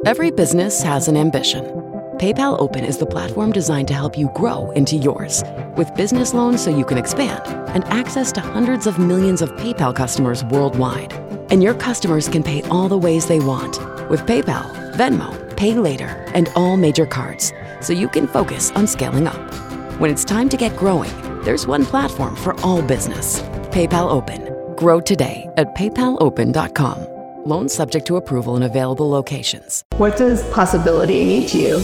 Every business has an ambition. PayPal Open is the platform designed to help you grow into yours. With business loans so you can expand and access to hundreds of millions of PayPal customers worldwide. And your customers can pay all the ways they want with PayPal, Venmo, Pay Later, and all major cards, so you can focus on scaling up. When it's time to get growing, there's one platform for all business. PayPal Open. Grow today at paypalopen.com. Loans subject to approval in available locations. What does possibility mean to you?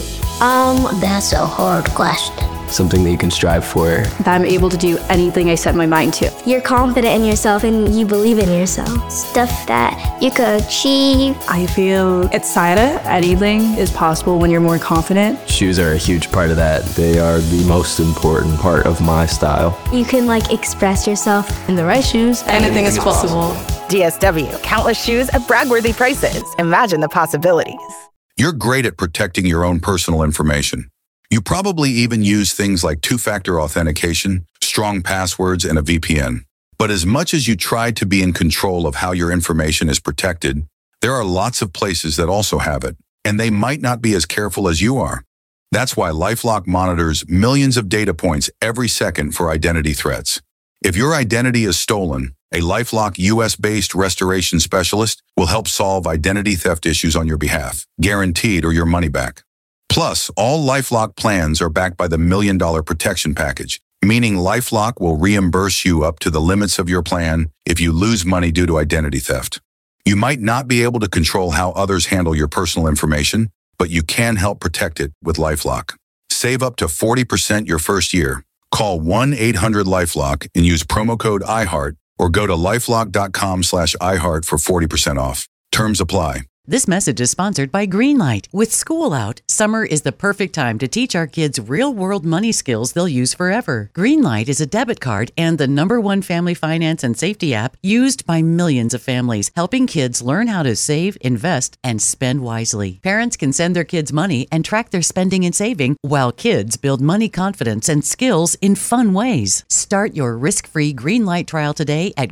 That's a hard question. Something that you can strive for. That I'm able to do anything I set my mind to. You're confident in yourself and you believe in yourself. Stuff that you could achieve. I feel excited. Anything is possible when you're more confident. Shoes are a huge part of that. They are the most important part of my style. You can express yourself. In the right shoes, anything is possible. DSW, countless shoes at brag-worthy prices. Imagine the possibilities. You're great at protecting your own personal information. You probably even use things like two-factor authentication, strong passwords, and a VPN. But as much as you try to be in control of how your information is protected, there are lots of places that also have it, and they might not be as careful as you are. That's why LifeLock monitors millions of data points every second for identity threats. If your identity is stolen, a LifeLock US-based restoration specialist will help solve identity theft issues on your behalf, guaranteed or your money back. Plus, all LifeLock plans are backed by the $1 Million Protection Package, meaning LifeLock will reimburse you up to the limits of your plan if you lose money due to identity theft. You might not be able to control how others handle your personal information, but you can help protect it with LifeLock. Save up to 40% your first year. Call 1-800-LifeLock and use promo code IHEART or go to lifelock.com/iHeart for 40% off. Terms apply. This message is sponsored by Greenlight. With school out, summer is the perfect time to teach our kids real-world money skills they'll use forever. Greenlight is a debit card and the #1 family finance and safety app used by millions of families, helping kids learn how to save, invest, and spend wisely. Parents can send their kids money and track their spending and saving, while kids build money confidence and skills in fun ways. Start your risk-free Greenlight trial today at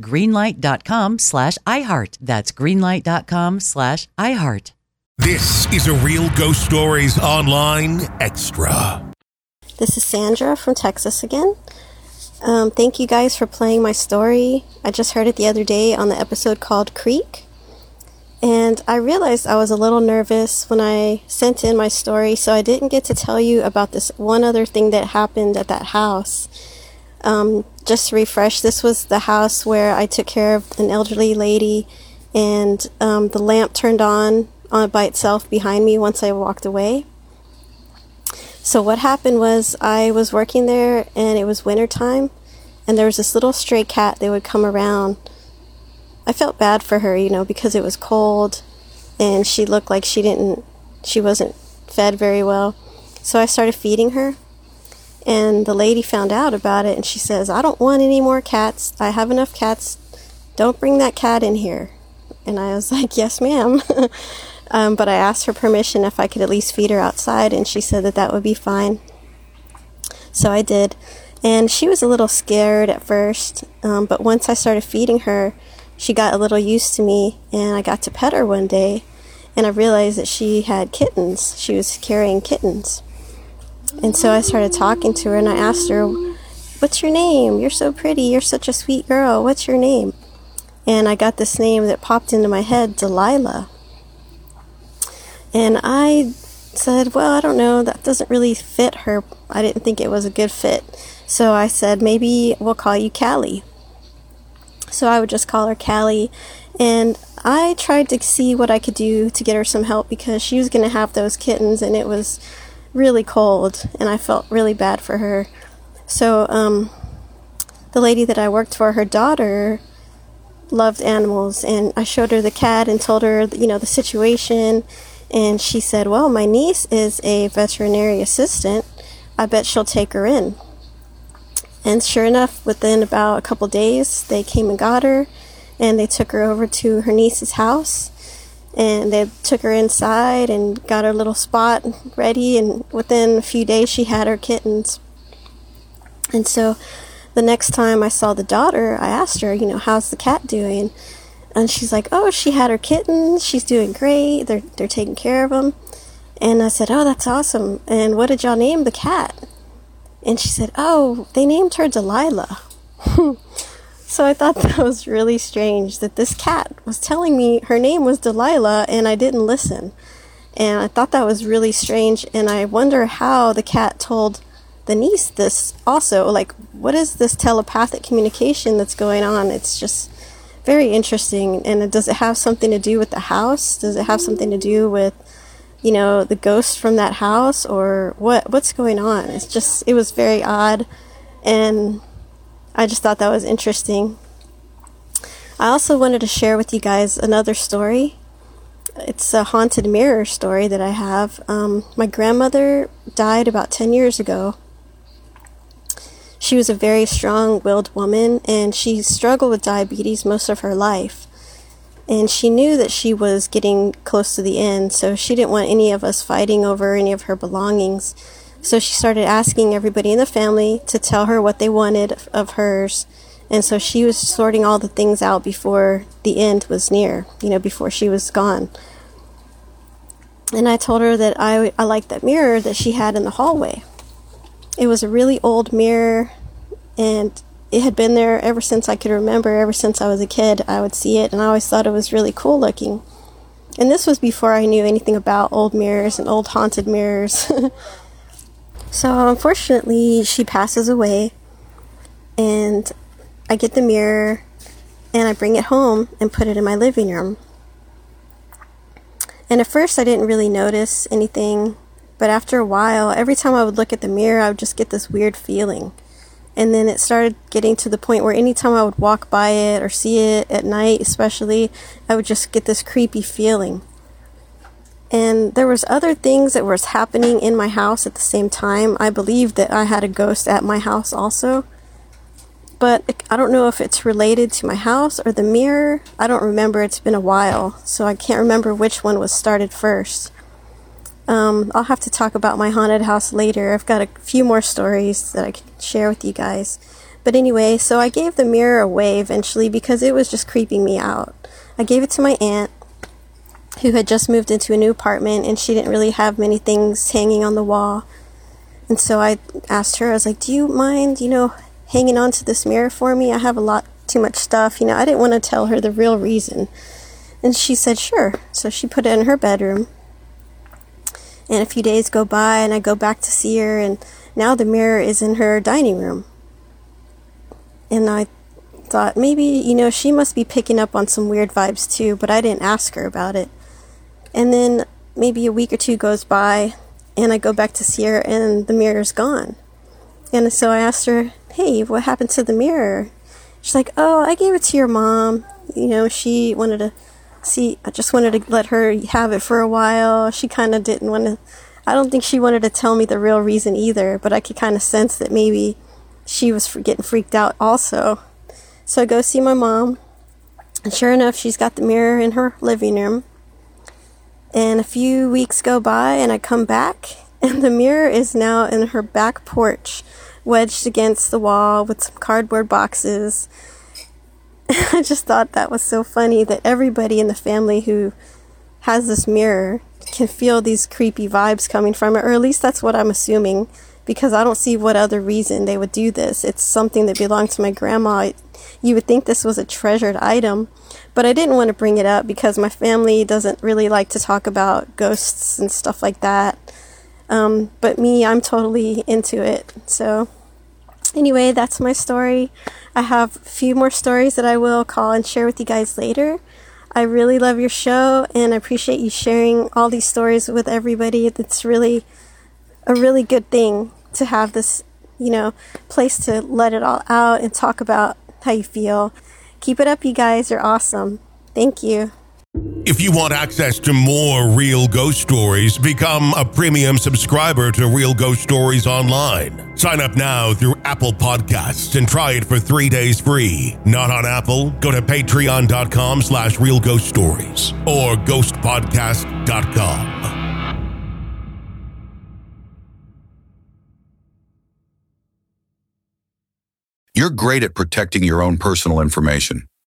greenlight.com/iHeart. That's greenlight.com/iHeart. This is a Real Ghost Stories Online Extra. This is Sandra from Texas again. Thank you guys for playing my story. I just heard it the other day on the episode called Creek. And I realized I was a little nervous when I sent in my story, so I didn't get to tell you about this one other thing that happened at that house. Just to refresh, this was the house where I took care of an elderly lady, and the lamp turned on by itself behind me once I walked away. So what happened was I was working there and it was wintertime, and there was this little stray cat that would come around. I felt bad for her, because it was cold and she looked like she wasn't fed very well. So I started feeding her, and the lady found out about it and she says, "I don't want any more cats. I have enough cats. Don't bring that cat in here." And I was like, "Yes, ma'am." But I asked her permission if I could at least feed her outside, and she said that would be fine. So I did. And she was a little scared at first, but once I started feeding her, she got a little used to me, and I got to pet her one day, and I realized that she had kittens. She was carrying kittens. And so I started talking to her, and I asked her, "What's your name? You're so pretty. You're such a sweet girl. What's your name?" And I got this name that popped into my head, Delilah. And I said, "Well, I don't know, that doesn't really fit her." I didn't think it was a good fit. So I said, "Maybe we'll call you Callie." So I would just call her Callie. And I tried to see what I could do to get her some help, because she was going to have those kittens and it was really cold and I felt really bad for her. So the lady that I worked for, her daughter loved animals, and I showed her the cat and told her, the situation, and she said, "Well, my niece is a veterinary assistant. I bet she'll take her in." And sure enough, within about a couple days, they came and got her, and they took her over to her niece's house, and they took her inside and got her little spot ready, and within a few days she had her kittens. And so the next time I saw the daughter, I asked her, "How's the cat doing?" And she's like, oh, she had her kittens. She's doing great. They're taking care of them. And I said, oh, that's awesome. And what did y'all name the cat? And she said, oh, they named her Delilah. So I thought that was really strange that this cat was telling me her name was Delilah and I didn't listen. And I thought that was really strange. And I wonder how the cat told the niece this also. Like, what is this telepathic communication that's going on? It's just very interesting. And does it have something to do with the house? Does it have something to do with, you know, the ghost from that house, or what's going on? It was very odd, and I just thought that was interesting. I also wanted to share with you guys another story. It's a haunted mirror story that I have. My grandmother died about 10 years ago. She was a very strong-willed woman, and she struggled with diabetes most of her life. And she knew that she was getting close to the end, so she didn't want any of us fighting over any of her belongings. So she started asking everybody in the family to tell her what they wanted of hers. And so she was sorting all the things out before the end was near, you know, before she was gone. And I told her that I liked that mirror that she had in the hallway. It was a really old mirror, and it had been there ever since I could remember. Ever since I was a kid, I would see it, and I always thought it was really cool looking. And this was before I knew anything about old mirrors and old haunted mirrors. So unfortunately, she passes away, and I get the mirror, and I bring it home and put it in my living room. And at first, I didn't really notice anything, but after a while, every time I would look at the mirror, I would just get this weird feeling. And then it started getting to the point where anytime I would walk by it or see it at night especially, I would just get this creepy feeling. And there was other things that was happening in my house at the same time. I believed that I had a ghost at my house also. But I don't know if it's related to my house or the mirror. I don't remember. It's been a while, so I can't remember which one was started first. I'll have to talk about my haunted house later. I've got a few more stories that I can share with you guys. But anyway, so I gave the mirror away eventually because it was just creeping me out. I gave it to my aunt, who had just moved into a new apartment, and she didn't really have many things hanging on the wall. And so I asked her, I was like, do you mind, hanging on to this mirror for me? I have a lot too much stuff. I didn't want to tell her the real reason. And she said, sure. So she put it in her bedroom. And a few days go by, and I go back to see her, and now the mirror is in her dining room. And I thought, maybe, she must be picking up on some weird vibes too, but I didn't ask her about it. And then maybe a week or two goes by, and I go back to see her, and the mirror's gone. And so I asked her, hey, what happened to the mirror? She's like, oh, I gave it to your mom. She wanted to see, I just wanted to let her have it for a while. She kind of didn't want to, I don't think she wanted to tell me the real reason either, but I could kind of sense that maybe she was getting freaked out also. So I go see my mom, and sure enough, she's got the mirror in her living room. And a few weeks go by, and I come back, and the mirror is now in her back porch, wedged against the wall with some cardboard boxes. I just thought that was so funny that everybody in the family who has this mirror can feel these creepy vibes coming from it, or at least that's what I'm assuming, because I don't see what other reason they would do this. It's something that belonged to my grandma. You would think this was a treasured item, but I didn't want to bring it up because my family doesn't really like to talk about ghosts and stuff like that. But me, I'm totally into it. So anyway, that's my story. I have a few more stories that I will call and share with you guys later. I really love your show, and I appreciate you sharing all these stories with everybody. It's really a really good thing to have this, place to let it all out and talk about how you feel. Keep it up, you guys. You're awesome. Thank you. If you want access to more Real Ghost Stories, become a premium subscriber to Real Ghost Stories Online. Sign up now through Apple Podcasts and try it for 3 days free. Not on Apple? Go to patreon.com/Real Ghost Stories or ghostpodcast.com. You're great at protecting your own personal information.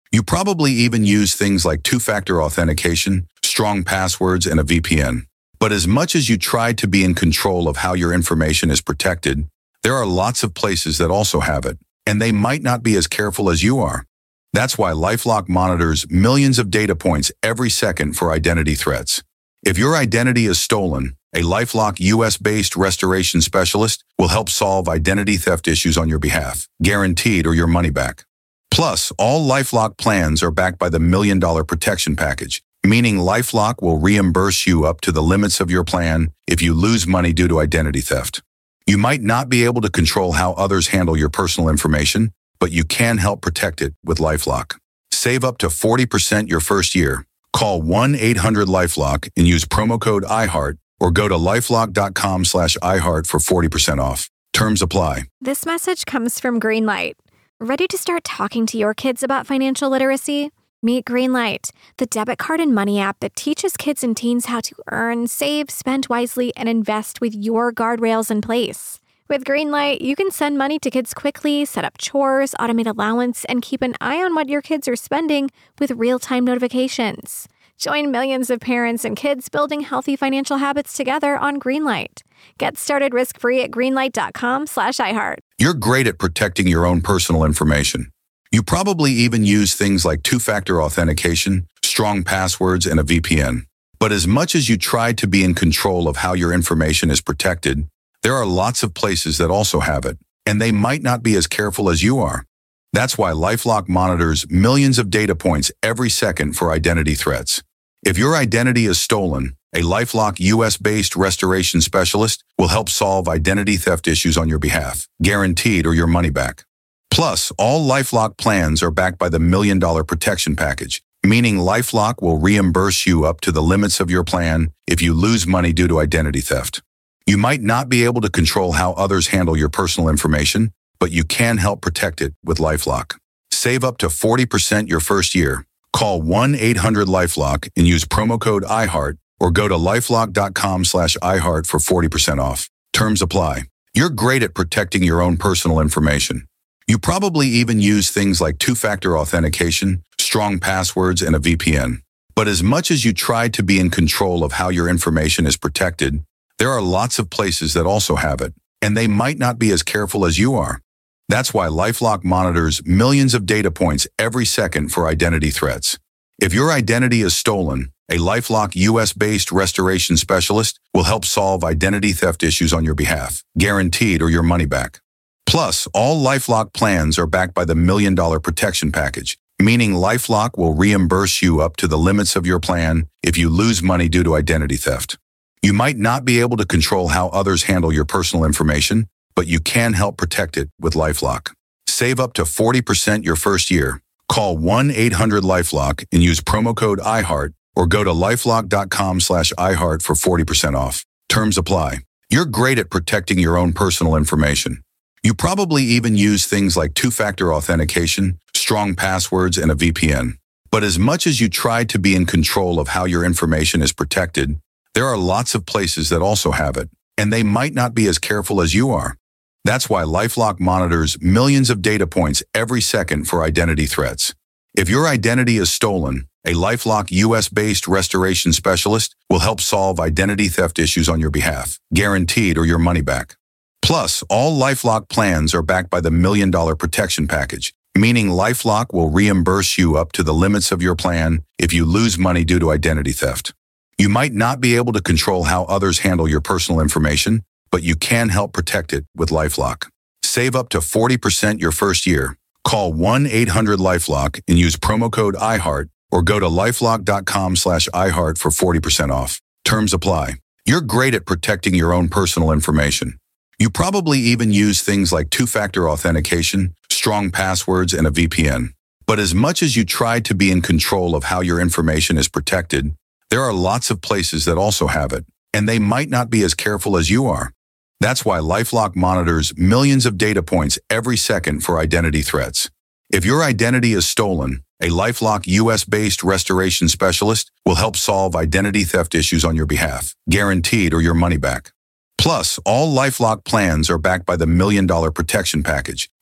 You probably even use things like two-factor authentication, strong passwords, and a VPN. But as much as you try to be in control of how your information is protected, there are lots of places that also have it, and they might not be as careful as you are. That's why LifeLock monitors millions of data points every second for identity threats. If your identity is stolen, a LifeLock US-based restoration specialist will help solve identity theft issues on your behalf, guaranteed or your money back. Plus, all LifeLock plans are backed by the $1 Million Protection Package, meaning LifeLock will reimburse you up to the limits of your plan if you lose money due to identity theft. You might not be able to control how others handle your personal information, but you can help protect it with LifeLock. Save up to 40% your first year. Call 1-800-LifeLock and use promo code iHeart or go to lifelock.com/iHeart for 40% off. Terms apply. This message comes from Greenlight. Ready to start talking to your kids about financial literacy? Meet Greenlight, the debit card and money app that teaches kids and teens how to earn, save, spend wisely, and invest with your guardrails in place. With Greenlight, you can send money to kids quickly, set up chores, automate allowance, and keep an eye on what your kids are spending with real-time notifications. Join millions of parents and kids building healthy financial habits together on Greenlight. Get started risk-free at greenlight.com/iHeart. You're great at protecting your own personal information. You probably even use things like two-factor authentication, strong passwords, and a VPN. But as much as you try to be in control of how your information is protected, there are lots of places that also have it, and they might not be as careful as you are. That's why LifeLock monitors millions of data points every second for identity threats. If your identity is stolen, a LifeLock US-based restoration specialist will help solve identity theft issues on your behalf, guaranteed or your money back. Plus, all LifeLock plans are backed by the $1 Million Protection Package, meaning LifeLock will reimburse you up to the limits of your plan if you lose money due to identity theft. You might not be able to control how others handle your personal information, but you can help protect it with LifeLock. Save up to 40% your first year. Call 1-800-LifeLock and use promo code iHeart or go to lifelock.com/iHeart for 40% off. Terms apply. You're great at protecting your own personal information. You probably even use things like two-factor authentication, strong passwords, and a VPN. But as much as you try to be in control of how your information is protected, there are lots of places that also have it, and they might not be as careful as you are. That's why LifeLock monitors millions of data points every second for identity threats. If your identity is stolen, a LifeLock US-based restoration specialist will help solve identity theft issues on your behalf, guaranteed or your money back. Plus, all LifeLock plans are backed by the $1 Million Protection Package, meaning LifeLock will reimburse you up to the limits of your plan if you lose money due to identity theft. You might not be able to control how others handle your personal information, but you can help protect it with LifeLock. Save up to 40% your first year. Call 1-800-LifeLock and use promo code iHeart or go to lifelock.com/iHeart for 40% off. Terms apply. You're great at protecting your own personal information. You probably even use things like two-factor authentication, strong passwords, and a VPN. But as much as you try to be in control of how your information is protected, there are lots of places that also have it, and they might not be as careful as you are. That's why LifeLock monitors millions of data points every second for identity threats. If your identity is stolen, a LifeLock US-based restoration specialist will help solve identity theft issues on your behalf, guaranteed or your money back. Plus, all LifeLock plans are backed by the $1 Million Protection Package, meaning LifeLock will reimburse you up to the limits of your plan if you lose money due to identity theft. You might not be able to control how others handle your personal information, but you can help protect it with LifeLock. Save up to 40% your first year. Call 1-800-LifeLock and use promo code iHeart or go to lifelock.com/iHeart for 40% off. Terms apply. You're great at protecting your own personal information. You probably even use things like two-factor authentication, strong passwords, and a VPN. But as much as you try to be in control of how your information is protected, there are lots of places that also have it, and they might not be as careful as you are. That's why LifeLock monitors millions of data points every second for identity threats. If your identity is stolen, a LifeLock US-based restoration specialist will help solve identity theft issues on your behalf, guaranteed or your money back. Plus, all LifeLock plans are backed by the $1 Million Protection Package,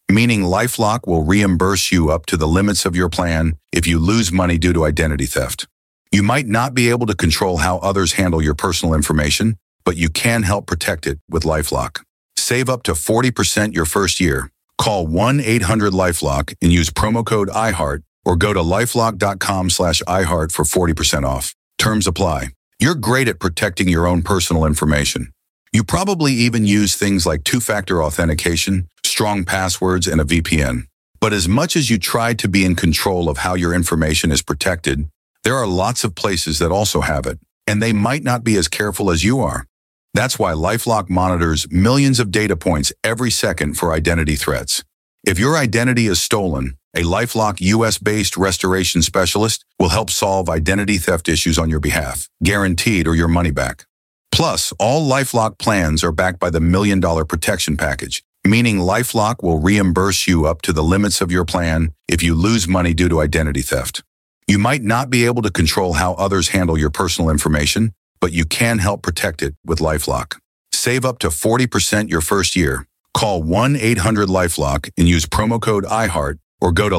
meaning LifeLock will reimburse you up to the limits of your plan if you lose money due to identity theft. You might not be able to control how others handle your personal information, but you can help protect it with LifeLock. Save up to 40% your first year. Call 1-800-LifeLock and use promo code iHeart or go to lifelock.com/iHeart for 40% off. Terms apply. You're great at protecting your own personal information. You probably even use things like two-factor authentication, strong passwords, and a VPN. But as much as you try to be in control of how your information is protected, there are lots of places that also have it, and they might not be as careful as you are. That's why LifeLock monitors millions of data points every second for identity threats. If your identity is stolen, a LifeLock US-based restoration specialist will help solve identity theft issues on your behalf, guaranteed or your money back. Plus, all LifeLock plans are backed by the $1 Million Protection Package, meaning LifeLock will reimburse you up to the limits of your plan if you lose money due to identity theft. You might not be able to control how others handle your personal information, but you can help protect it with LifeLock. Save up to 40% your first year. Call 1-800-LifeLock and use promo code iHeart or go to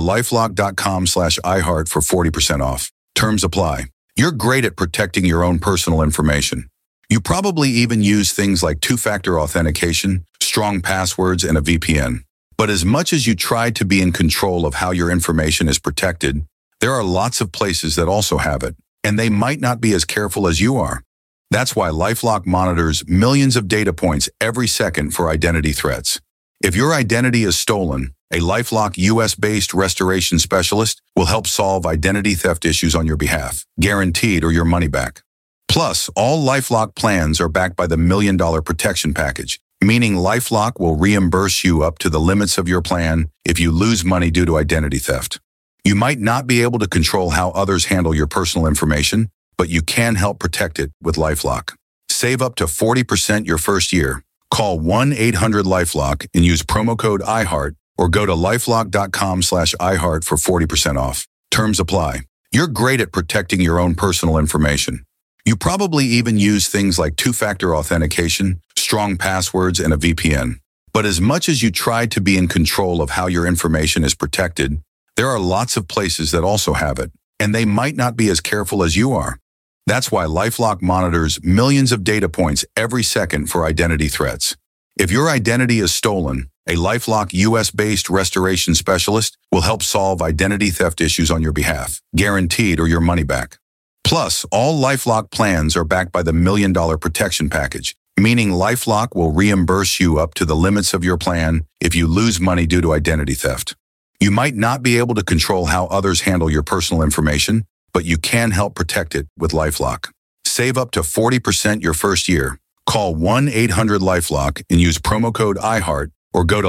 lifelock.com/iHeart for 40% off. Terms apply. You're great at protecting your own personal information. You probably even use things like two-factor authentication, strong passwords, and a VPN. But as much as you try to be in control of how your information is protected, there are lots of places that also have it, and they might not be as careful as you are. That's why LifeLock monitors millions of data points every second for identity threats. If your identity is stolen, a LifeLock US-based restoration specialist will help solve identity theft issues on your behalf, guaranteed or your money back. Plus, all LifeLock plans are backed by the $1 Million Protection Package, meaning LifeLock will reimburse you up to the limits of your plan if you lose money due to identity theft. You might not be able to control how others handle your personal information, but you can help protect it with LifeLock. Save up to 40% your first year. Call 1-800-LifeLock and use promo code iHeart or go to lifelock.com/iHeart for 40% off. Terms apply. You're great at protecting your own personal information. You probably even use things like two-factor authentication, strong passwords, and a VPN. But as much as you try to be in control of how your information is protected, there are lots of places that also have it, and they might not be as careful as you are. That's why LifeLock monitors millions of data points every second for identity threats. If your identity is stolen, a LifeLock US-based restoration specialist will help solve identity theft issues on your behalf, guaranteed or your money back. Plus, all LifeLock plans are backed by the $1 Million Protection Package, meaning LifeLock will reimburse you up to the limits of your plan if you lose money due to identity theft. You might not be able to control how others handle your personal information, but you can help protect it with LifeLock. Save up to 40% your first year. Call 1-800-LifeLock and use promo code iHeart or go to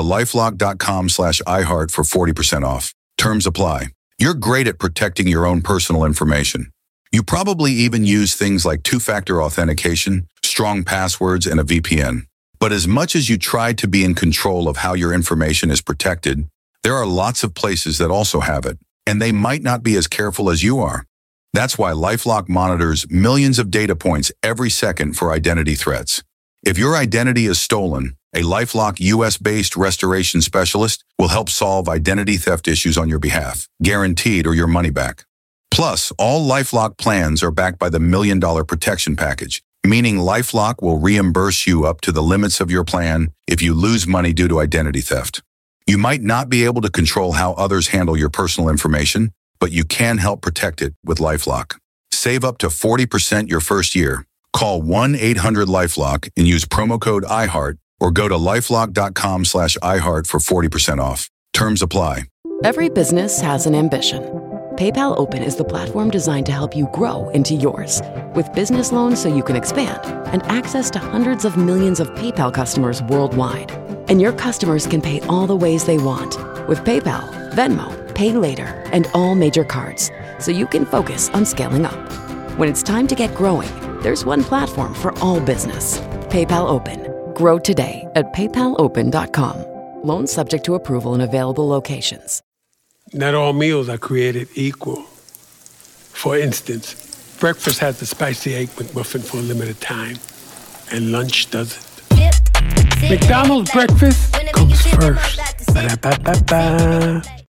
lifelock.com/iHeart for 40% off. Terms apply. You're great at protecting your own personal information. You probably even use things like two-factor authentication, strong passwords, and a VPN. But as much as you try to be in control of how your information is protected, there are lots of places that also have it, and they might not be as careful as you are. That's why LifeLock monitors millions of data points every second for identity threats. If your identity is stolen, a LifeLock US-based restoration specialist will help solve identity theft issues on your behalf, guaranteed or your money back. Plus, all LifeLock plans are backed by the $1 Million Protection Package, meaning LifeLock will reimburse you up to the limits of your plan if you lose money due to identity theft. You might not be able to control how others handle your personal information, but you can help protect it with LifeLock. Save up to 40% your first year. Call 1-800-LifeLock and use promo code iHeart or go to lifelock.com/iHeart for 40% off. Terms apply. Every business has an ambition. PayPal Open is the platform designed to help you grow into yours. With business loans so you can expand and access to hundreds of millions of PayPal customers worldwide. And your customers can pay all the ways they want with PayPal, Venmo, Pay Later, and all major cards, so you can focus on scaling up. When it's time to get growing, there's one platform for all business. PayPal Open. Grow today at paypalopen.com. Loans subject to approval in available locations. Not all meals are created equal. For instance, breakfast has the spicy Egg McMuffin for a limited time, and lunch doesn't. McDonald's breakfast comes first. Ba-da-ba-ba-ba.